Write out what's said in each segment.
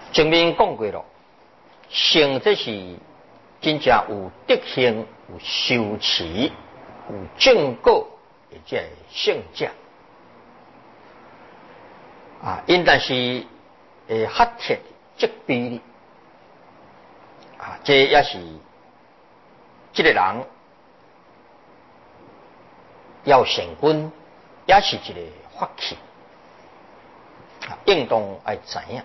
前面讲过了，圣这是真正有德行、有修持、有正果的这圣者啊，应当是发帖即比的啊，这也是这个人要成功，也是一个法器啊，应当爱知影。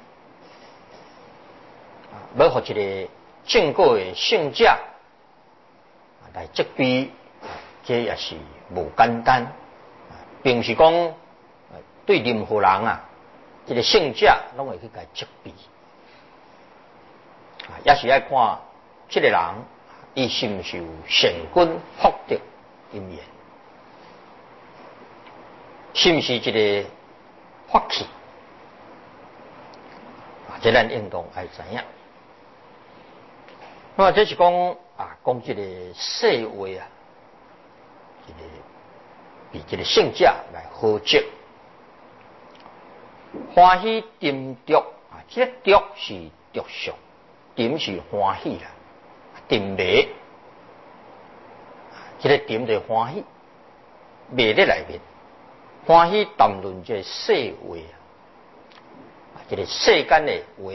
要互一个正果的圣者来责备，这也是无简单，并是讲对任何人啊，这个圣者拢会去甲责备，也是要看这个人伊是毋是有成功福德因缘，是毋是一个法器，这咱应当爱知影。那么这是讲啊，讲这个社会啊，这个比这个圣者来好接，欢喜沉着啊，这个着是着相，沉是欢喜啦，沉迷，这个沉就欢喜，迷在内面，欢喜谈论这社会啊，这个世间的话。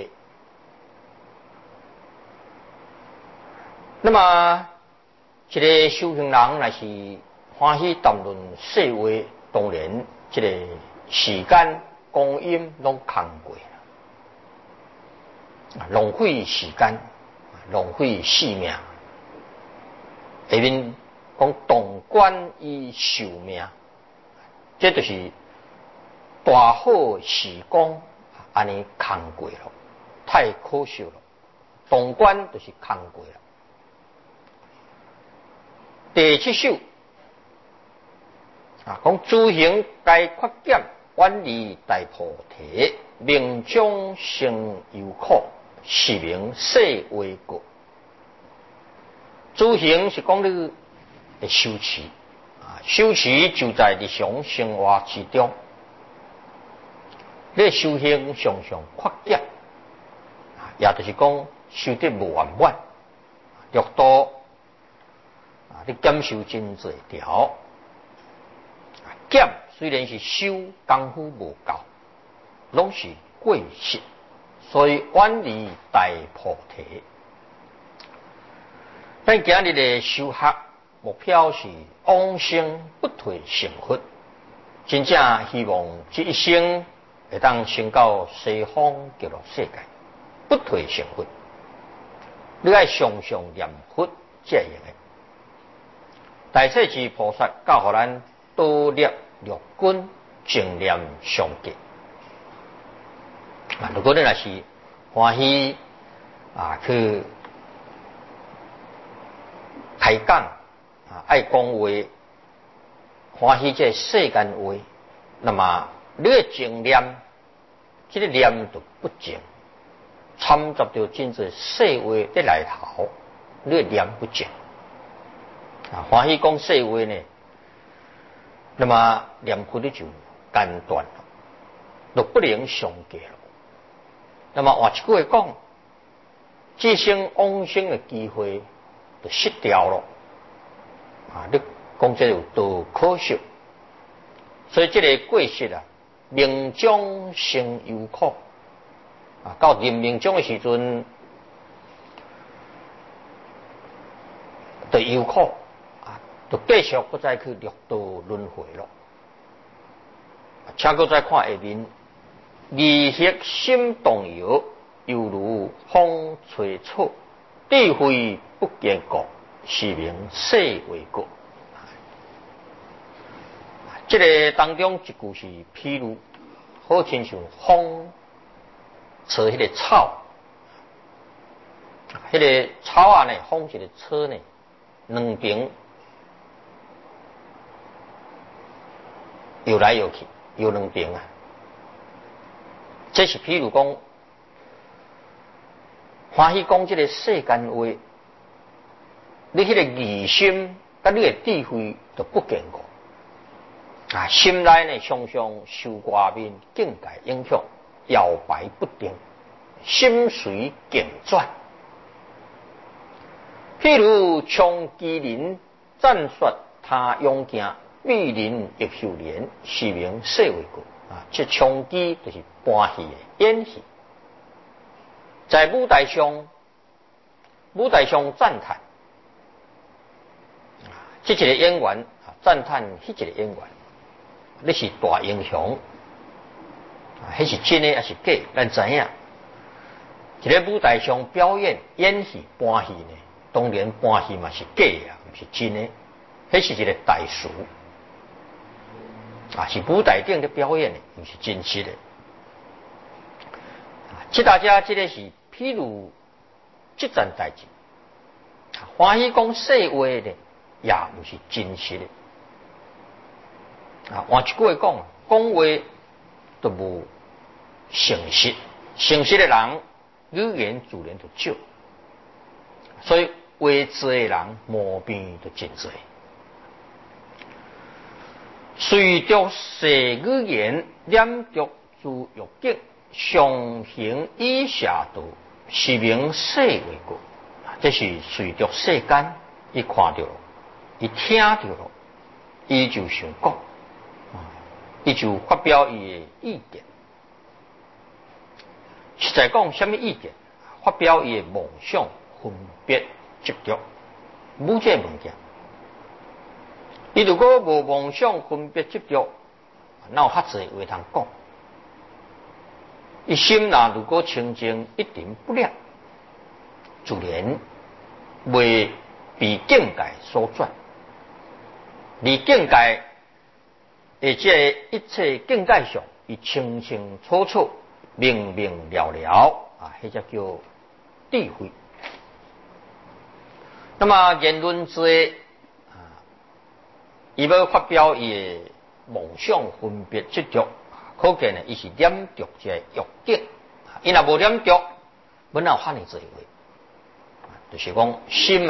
那么，这个修行人若是欢喜谈论社会，当然，这个时间、光阴拢空过了，浪费时间，浪费生命。下面讲动观以寿命，这就是大好时光，安尼空过了，太可惜了。动观就是空过了。第七首啊，讲诸行该扩减，远离大菩提，命中生忧苦，是名社会过。诸行是讲你的修持啊，修持就在日常生活之中，你修行常常扩减啊，也就是讲修得无圆满，六道。你减修真侪条，减虽然是修功夫无够，拢是过失，所以远离大菩提。咱今日的修学目标是往生不退成佛，真正希望这一生会当升到西方极乐世界，不退成佛。你爱常常念佛才会用的。大势至菩萨教予咱多念六根，正念上极。如果你若是欢喜啊去开讲啊，爱讲话，欢喜这世间话，那么你的正念，这个念就不正，掺杂到真侪世话在内头，你的念不正。啊，欢喜讲世话呢，那么念佛的就间断了，就不能上计了。那么换一句话讲，这生往生的机会就失掉了。啊，你讲这有多可惜？所以这个过失啊，命中生忧苦啊，到临命终的时阵，就忧苦。就继续不再去六道轮回了，请搁再看下面，离色心动摇，犹如风吹草，智慧不坚固，是名社会过。这个当中一句是譬如，好亲像风吹迄个草，迄个草啊呢，风一个吹呢，两边。游来游去，游两边啊。这是譬如讲，欢喜讲这个世间话，你迄个疑心甲你的智慧就不坚固啊，心内呢常常受外面境界影响，摇摆不定， 心随境转。譬如冲机人战说他勇行，美人亦秀莲，是名世为过。这冲机就是搬戏的演戏，在舞台上赞叹，这一个演员赞叹迄一个演员，你是大英雄，迄是真的还是假？咱知影。一个舞台上表演演戏搬戏呢，当然搬戏嘛是假啊，不是真的，迄是一个大事。是舞台顶的表演的，不是真实的。即大家这个是譬如这件代志，欢喜讲说话的，也不是真实的。换一句话讲，讲话都无诚实，诚实的人语言自然就少，所以话多的人毛病就真多。随着世语言念着自欲境，上行以下道，是名世为过。这是随着世间，伊看到了，伊听到了，伊就想讲，伊就发表伊的意见。实在讲，什么意见？发表伊的梦想、分别、执着，无这物件。你如果无梦想、分别、执着，哪有较侪话通讲？伊心若如果清净，一定不亮，自然未被境界所转。而境界，而且一切境界上，伊清清楚楚、明明了了迄才叫智慧。那么言论之伊要发表伊的梦想、分别、执着，可见呢，伊是念着这欲境。伊若无念着，本哪有遐尼多话？就是讲心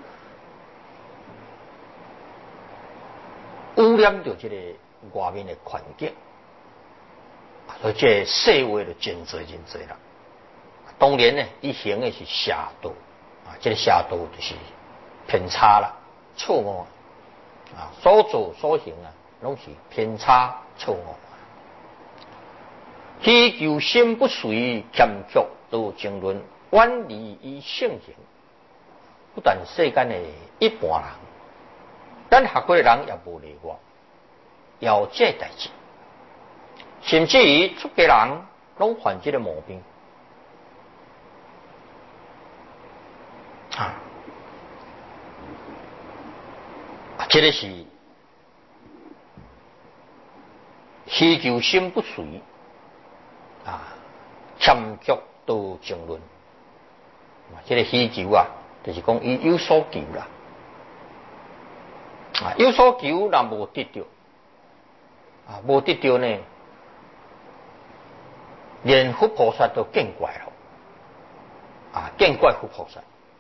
污染着这个外面的环境，所以这社会就真多啦。当然呢，伊行的是邪道这个邪道就是偏差啦、错误。所做所行拢是偏差错误。希求心不随欠缺都争论，远离以性行。不但世间的一般人，咱学过的人也无例外，有这代志。甚至于出家人拢犯这个毛病。这个是希求心不随欠缺都争论。这个希求就是讲伊有所求啦。有所求，若无得到无得到呢，连佛菩萨都见怪了见怪佛菩萨。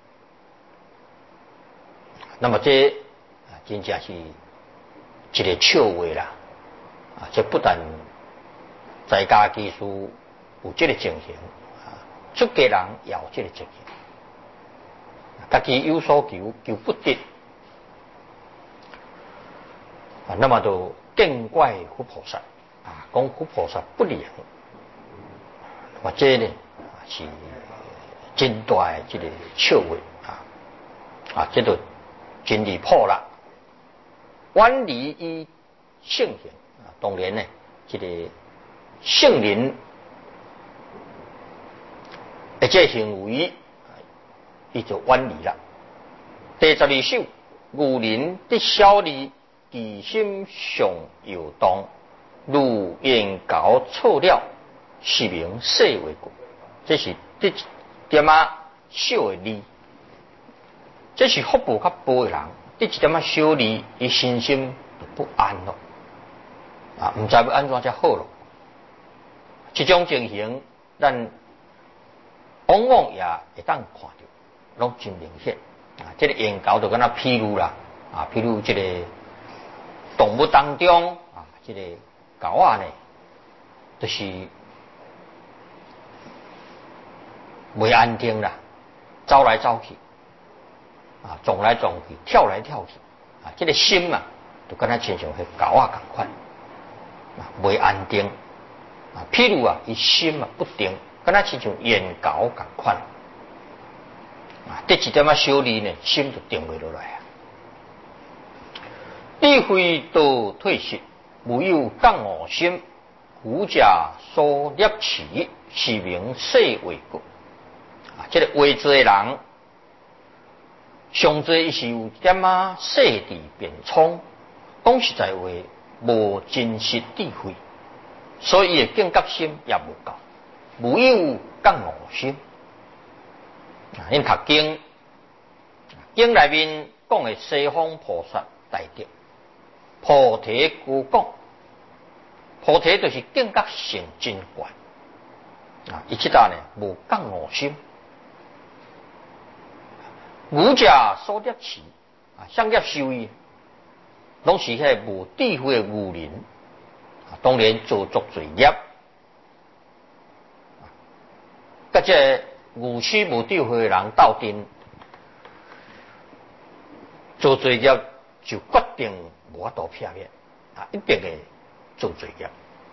那么这真正是一个笑话啦！这不但在家技术有这个情形出家人也有这个情形。家己有所求，求不得那么就见怪佛菩萨讲佛菩萨不灵。那么这呢是真大的这个笑话这就真离谱啦！远离以性行当然呢，这个圣人这行为伊就远离了。第12首，愚人得小利，其心上游动，如燕高错了，是名世为过。这是第一点小的利，这是福报较薄的人，第一点小利，伊身心就不安了唔知要安怎才好咯。这种情形，咱往往也会当看到，拢真明显这个研究就敢若譬如啦譬如这个动物当中这个狗呢，就是袂安定啦，走来走去，撞来撞去，跳来跳去，这个心啊，就跟他亲像迄狗仔同款，袂安定。譬如伊心不定，跟他亲像眼狗同款。得一点小利呢，心就定袂落来啊。智慧道退失，无有降我心。古家所立起，是名世为国。这个话做的人，上多伊是有点世智变聪，讲实在话，无真实智慧，所以伊的警觉心也无够，无有降我心。恁读经，经内面讲的西方菩萨大德，菩提故讲，菩提就是境界成真观。伊即搭呢无降我心。儒家所立持，想业修义，拢是迄无智慧的愚人，当然做作罪业。甲这愚痴无智慧的人斗阵，做罪业就决定无法度避免，一定会做罪业。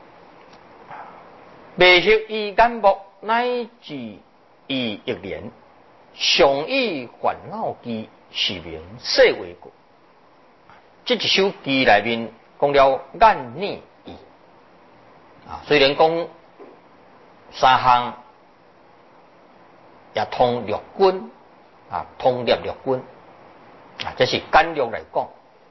未识以眼目，乃至以一年，常以烦恼机，是名世为国。这一首诗内面讲了眼耳意，虽然讲三项也通六根，通列六根，这是简略来讲。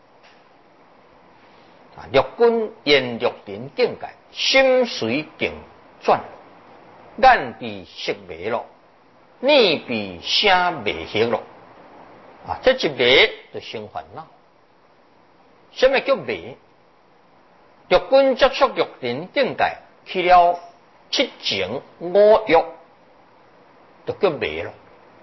六根沿六尘境界，心随定转，眼被色迷咯，耳被声迷惑咯，这一迷就生烦恼。什么叫迷？六根接触六尘境界，去了七情五欲，就叫迷咯。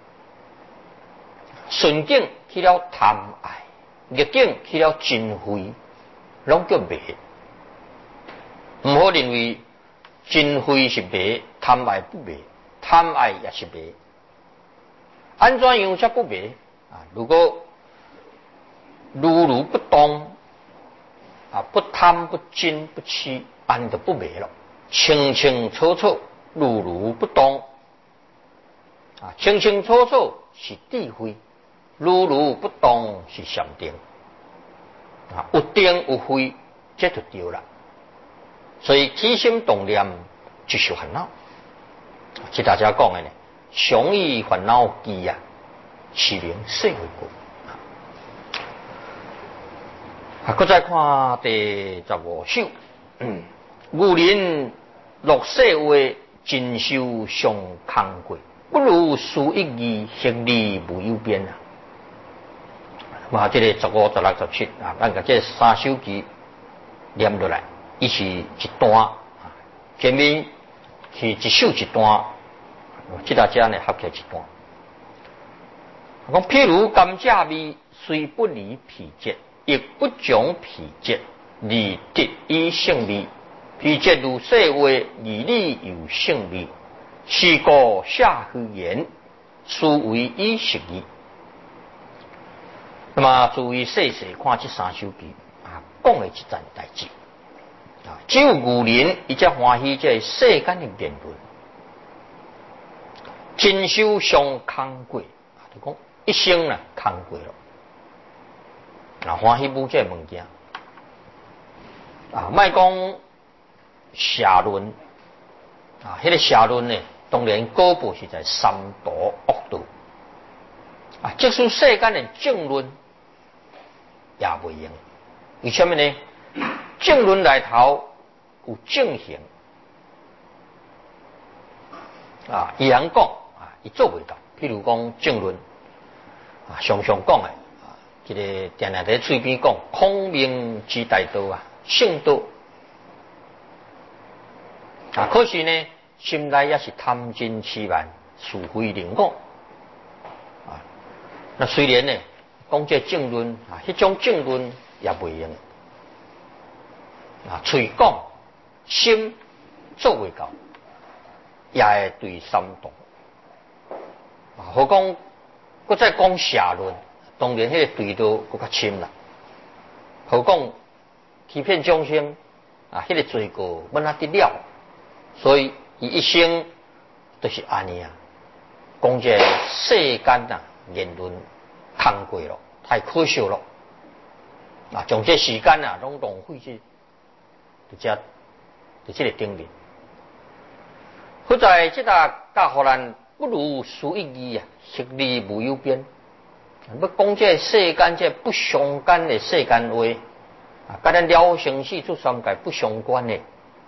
顺境去了贪爱，逆境去了嗔恚，拢叫迷。唔好认为嗔恚是迷，贪爱不迷，贪爱也是迷。安怎样才不迷？如果如如不动，不贪不嗔不痴，安就不迷了。清清楚楚，如如不动，清清楚楚是智慧，如如不动是禅定。有定有慧，这就对了。所以起心动念就是烦恼。即大家讲的呢，常以烦恼机是名世为国。搁再看第15首，愚人落世话，真修上空过，不如书一字，学理无有边这个15、16、17咱甲这三首诗念落来，伊是一段，前面是一首一段，即大家呢合起一段。讲譬如甘蔗味，虽不离皮节，亦不将皮节，而得以性味。皮节如细话，而理有性味。是故下虚言，殊为以实义。那么注意细细看这三首诗，讲的一件代志。只有愚人，伊才欢喜这世间的言论，真修上空过，就讲一生空过了，欢喜补这物件，莫讲社论，迄个社论呢，当然果报是在三毒恶道，即使世间的正论也袂用，为什么呢？正论内头有正行，伊人讲伊做袂到。譬如讲正论，常常讲的，这个定定在嘴边讲，孔明之大道圣道，可是呢，心内也是贪嗔痴慢，是非凌我。那虽然呢，讲这正论，迄种正论也袂用。嘴讲，心做袂到，也会对三毒。 何况搁再讲社论，当然迄个对道搁较深啦。何况欺骗众生迄个罪过要哪得了？所以伊一生就是安尼啊，讲这世间言论空过咯，太可笑咯。将这时间拢浪费去，就这个顶面。好在这个教互咱不如书一义实力无有边。要讲这世间这不相干的世间话，跟咱了生死出三界不相关的，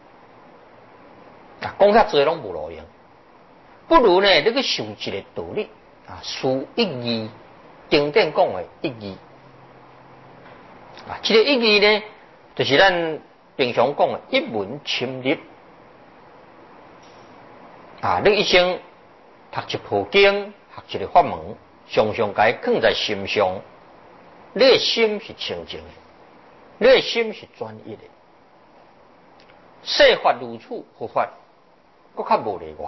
讲遐济拢无路用。不如呢，你去受一个道理书一义，经典讲的一义。这个一义呢，就是咱平常讲的一门深入。你一生读一部经，学一个法门，常常该放在心上，你的心是清净的，你的心是专一的。世法如此，佛法搁较无例外。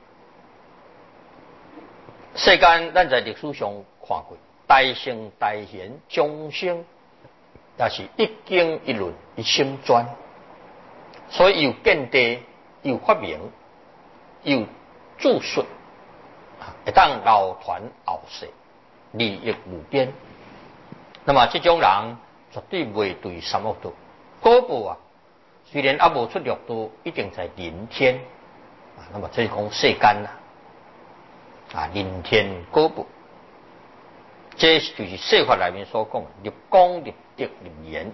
世间咱在历史上看过，大圣大贤众生，也是一经一论一心专，所以有见地，有发明，有著述，会当流传后世，利益无边。那么这种人绝对袂对三恶道。果报虽然无出六道，一定在人天。那么这是讲世间人天果报，这就是世法里面所讲立功立德立言。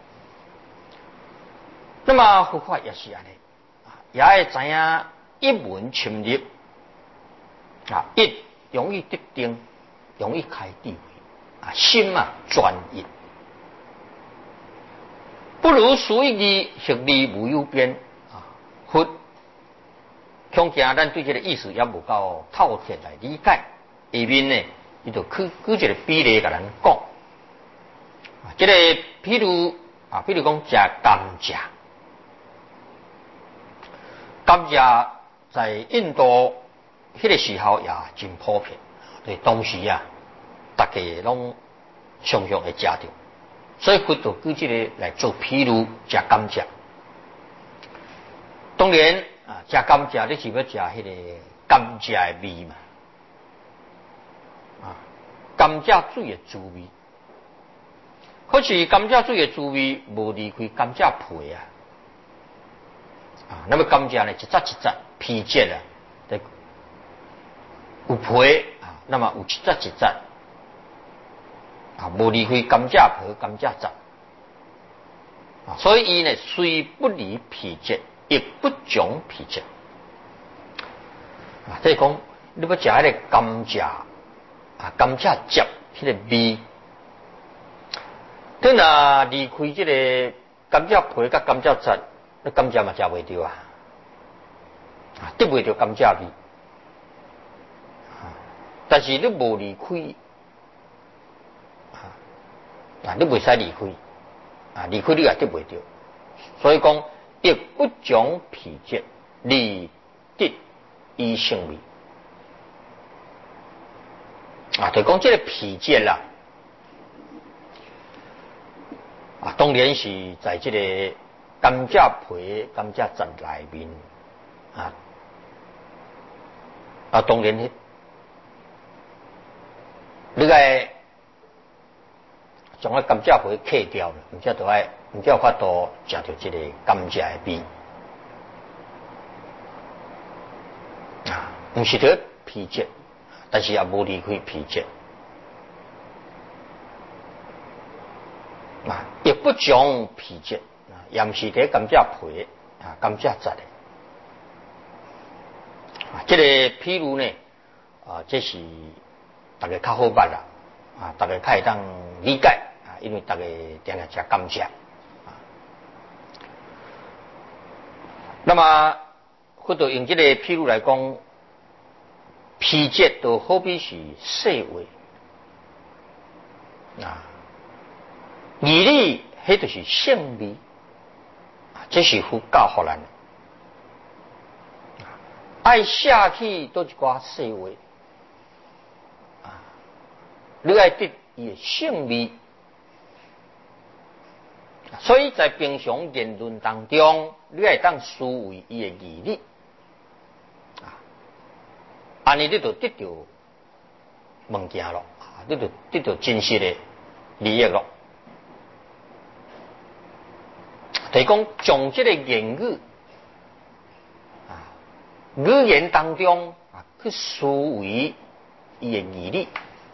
那么佛法也是安尼，也会知影一门深入，一容易得定，容易开智慧，心专一。不如书一义，实力无有边佛恐惊咱对这个意思也无够透彻来理解，下面呢，伊就举一个比例甲咱讲。这个譬如讲食甘蔗，甘蔗在印度迄个时候也真普遍，所以当时大家拢常常会食到，所以佛就举这个来做譬如食甘蔗。当然食甘蔗你是要食迄个甘蔗的味嘛，甘蔗水的滋味。可是甘蔗水的滋味无离开甘蔗皮那么甘蔗呢，一节一节皮节有皮那么有一节一节无离开甘蔗皮甘蔗汁所以伊呢虽不离皮节，亦不将皮节即是讲你要食迄个甘蔗甘蔗汁迄个味，你若离开这个甘蔗皮甲甘蔗汁，你甘蔗嘛食袂到得袂到甘蔗味但是你无离开你袂使离开离开你也得袂到，所以讲亦不将皮节，离得以性味就讲这个皮节啦当然是在这个甘蔗皮甘蔗汁里面当然你该将个甘蔗皮切掉了，唔则有法度食到这个甘蔗的味唔是得皮节，但是也无离开皮节亦不将皮节也唔是得甘蔗皮甘蔗汁的这个譬如呢这是大家较好捌啦大家较会当理解因为大家定定食甘蔗那么或者用这个譬如来讲，皮节就好比是细微义理迄就是性味这是佛教互咱爱下去都一寡细微你爱得伊的性味。所以在平常言论当中，你爱当思维伊的义理，安尼你就得到物件咯，你就得到真实的利益咯。就是讲从这个言语语言当中去思维伊的义理。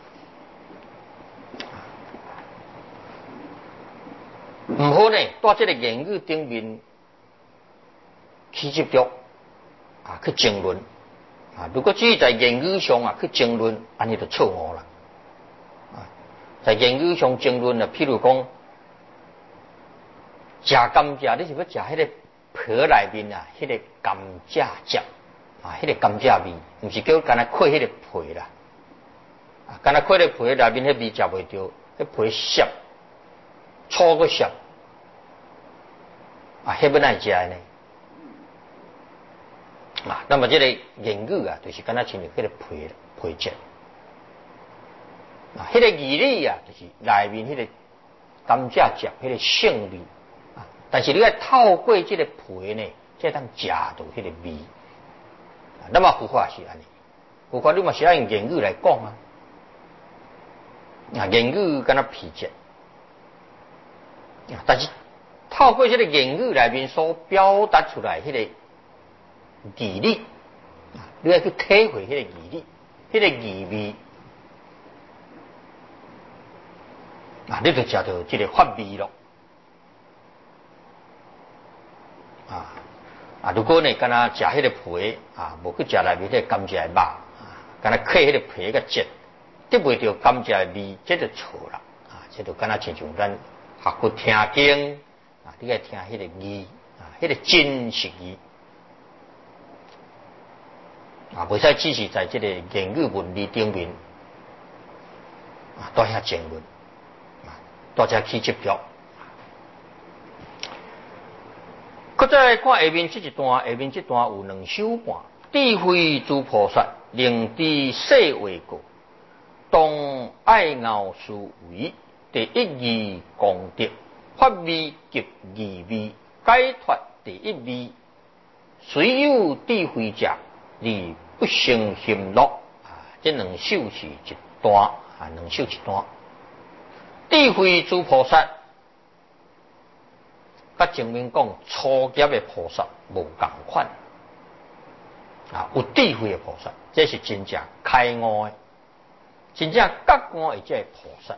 唔好呢，在这个言语顶面去执着去争论如果只在言语上去争论，安尼就错误啦。在言语上争论譬如讲食甘蔗，你是要食迄个皮内面迄个甘蔗汁迄个甘蔗味，唔是叫干那开迄个皮啦，干那开迄个皮内面迄味食袂着，迄皮涩，粗个涩，迄要哪食呢？那么这个言语就是干那亲像迄个皮质，迄个义理就是内面迄个甘蔗汁，迄个性味。但是你要透过这个皮呢，才当食到迄个味。那么佛法是安尼，佛法你嘛是要用言语来讲言语敢若皮质，但是透过这个言语内面所表达出来迄个义理，你要去体会迄个义理，迄个义味，你就食到这个法味咯。如果呢，敢若食迄个皮无去食内面迄个甘蔗的肉敢若啃迄个皮个汁，得袂到甘蔗的味，这就错啦这就敢若亲像咱学佛听经你要听迄个义迄个真实义袂使只是在这个言语文理顶面多遐争论多遮去执着。搁再来看下面这一段，下面这段有2首半。智慧诸菩萨，令知世为果，当爱傲思维，第一义功德，法味及义味，解脱第一味。虽有智慧者，而不生心乐。这2首是一段2首一段。智慧诸菩萨。甲前面讲初级的菩萨无共款有智慧的菩萨，这是真正开悟的，真正觉悟的这个菩萨。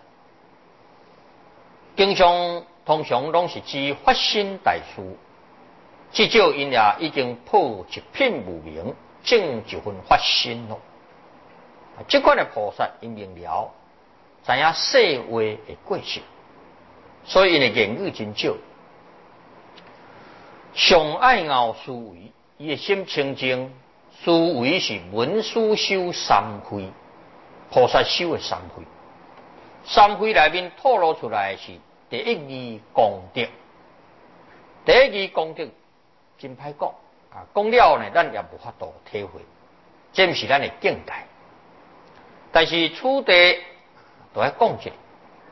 通常拢是指发心大事，至少因也已经破一片无明，正一分发心咯。这款的菩萨因明了，知影世话的过程，所以因的言语真少。上爱傲思维，伊的心清净，思维是文思修3慧，菩萨修的3慧。3慧内面透露出来的是第一义功德。第一义功德真歹讲讲了呢，咱也无法度体会，这不是咱的境界。但是此地都要讲一下，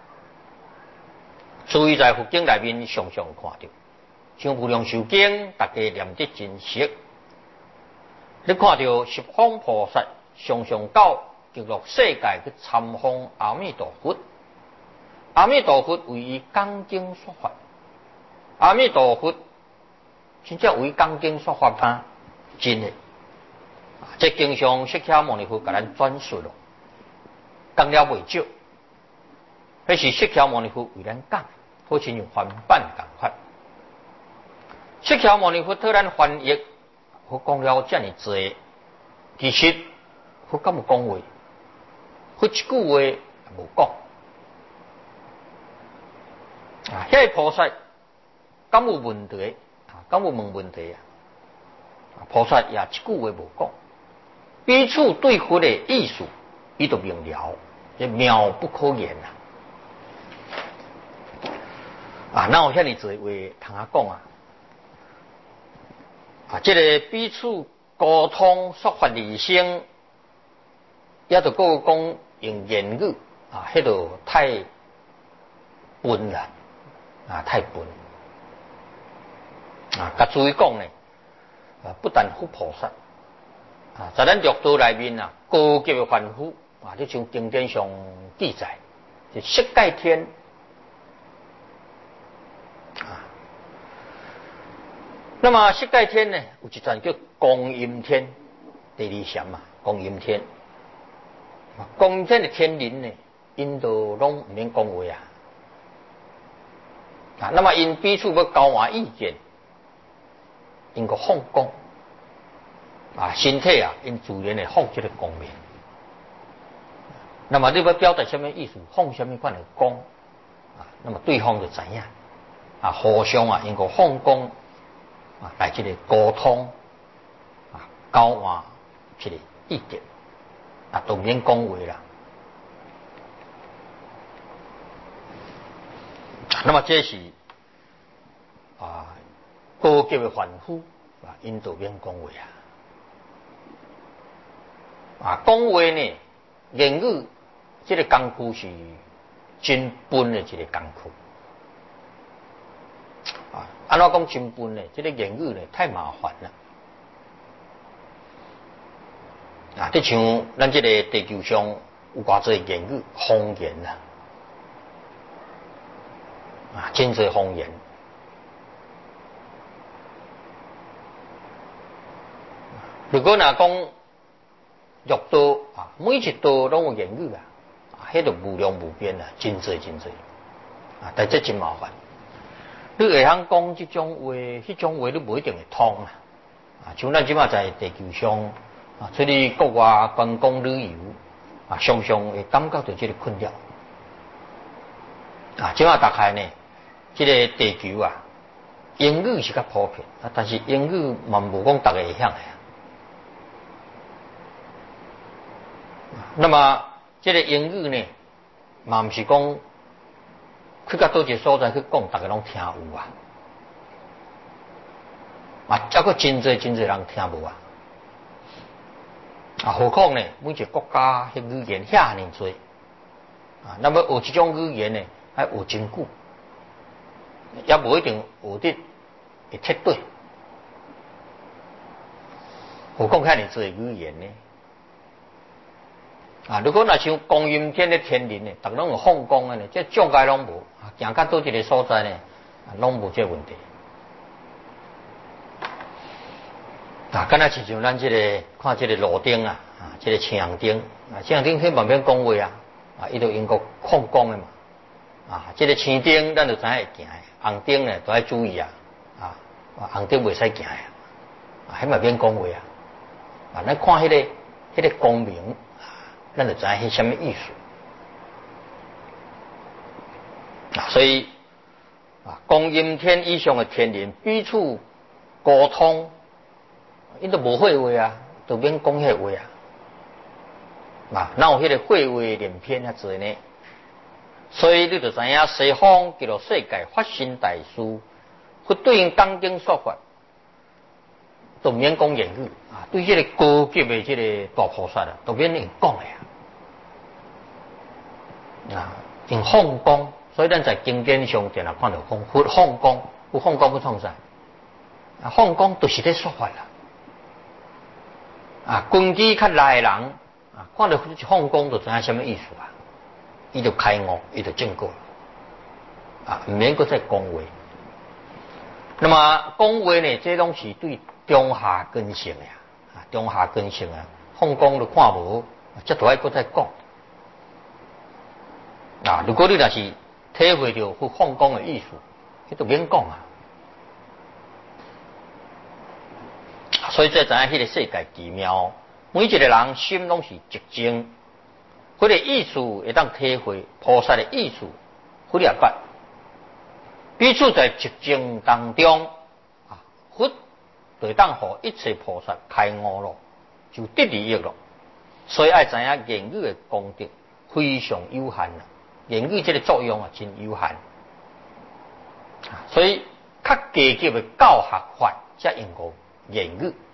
所以在佛经内面常常看到。像《无量寿经》，大家念得真熟。你看到十方菩萨常常到极乐世界去参访阿弥陀佛，阿弥陀佛为伊讲经说法，阿弥陀佛真正为伊讲经说法吗？真的，这经上释迦牟尼佛给咱转述了，讲了未少。那是释迦牟尼佛为咱讲，好像翻版同款。释迦牟尼佛替咱翻译，佛讲了这么多，其实佛敢有讲话，佛一句话无讲。迄个菩萨敢有问题？敢有问问题菩萨也一句话无讲，彼此对佛的意思，伊就明了，这妙不可言哪有遐尼多话通讲这个彼此沟通说法理性，也就讲用言语迄个太笨啦，太笨。甲注意讲呢，不但佛菩萨，在咱六道内面高级的凡夫就像经典上记载，是色界天那么色界天呢，有一尊叫光阴天，第二禅光阴天。光阴天的天人呢，因都拢唔免讲话那么因彼此要交换意见，因个放光身体因自然会放这个光明。那么你要表达什么意思，放什么款的光那么对方就知影互相因个放光来这个沟通交换这个意见都免讲话啦。那么这是高级的凡夫因都免讲话讲话呢，言语这个功夫是真笨的一个功夫安怎讲真笨呢？这个言语呢太麻烦了就像咱这个地球上有偌济言语方言真侪方言。如果讲六道每一道拢有言语迄就无量无边真侪真侪但这真麻烦。你会晓讲这种话，迄种话你不一定会通像咱即马在地球上出去国外观光旅游常常会感觉到这个困扰即马大概呢，这个地球英语是较普遍但是英语嘛无讲大家会晓的那么这个英语呢，嘛不是讲去到倒一个所在去讲，大家拢听有还佫真侪真侪人听无何况呢，每一个国家迄语言遐尼多那么学这种语言呢，要学真久，也无一定学得会彻底。何况遐尼多语言呢？如果像光阴天的天人呢，逐拢有放光的呢，这障碍拢无，行到倒一个所在呢，拢无这问题。敢若是像咱这个看这个路灯这个青红灯青红灯迄慢慢讲话伊就应该放光的嘛这个青灯咱就知影会行的，红灯呢都要注意红灯袂使行的迄慢慢讲话咱看迄个光明咱就知影迄什么意思所以光阴天以上的天人彼此沟通，因都无废话都免讲迄话哪有迄个废话连篇多呢？所以你就知影西方极乐世界发生大事，会对应当今说法，都免讲言语对这个高级的这个大菩萨都免用讲的用放光。所以咱在经典上定看到放光，有放光不创啥放光就是在说法根基较内的人看到放光就知影什么意思伊就开悟，伊就证果唔免搁再讲话。那么讲话呢，这拢是对中下根性中下根性放光都看无，这都要搁再讲如果你若是体会到放光的意思，迄就免讲所以才知影迄个世界奇妙，每一个人心拢是寂静，迄个意思会当体会菩萨的意思，佛也捌，彼此在寂静当中佛就会当互一切菩萨开悟咯，就得利益咯。所以爱知影言语的功德非常有限言语这个作用真有限所以较低级的教学法才用过言语